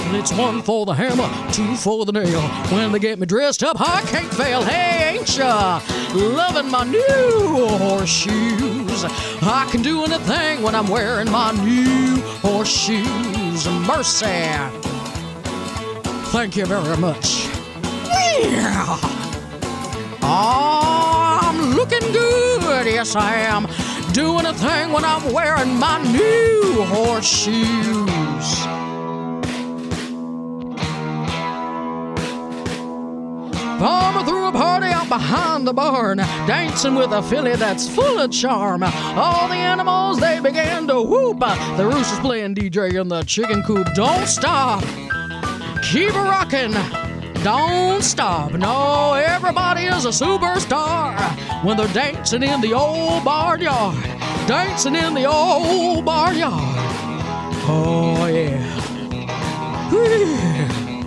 It's one for the hammer, two for the nail. When they get me dressed up, I can't fail. Hey, ain't ya loving my new horseshoes? I can do anything when I'm wearing my new horseshoes. Mercy. Thank you very much. Yeah. Oh, I'm looking good. Yes, I am. Doing a thing when I'm wearing my new horseshoes. Farmer threw a party out behind the barn, dancing with a filly that's full of charm. All the animals, they began to whoop. The rooster's playing DJ in the chicken coop. Don't stop. Keep rocking. Don't stop. No, everybody is a superstar when they're dancing in the old barnyard. Dancing in the old barnyard. Oh, yeah. Whee.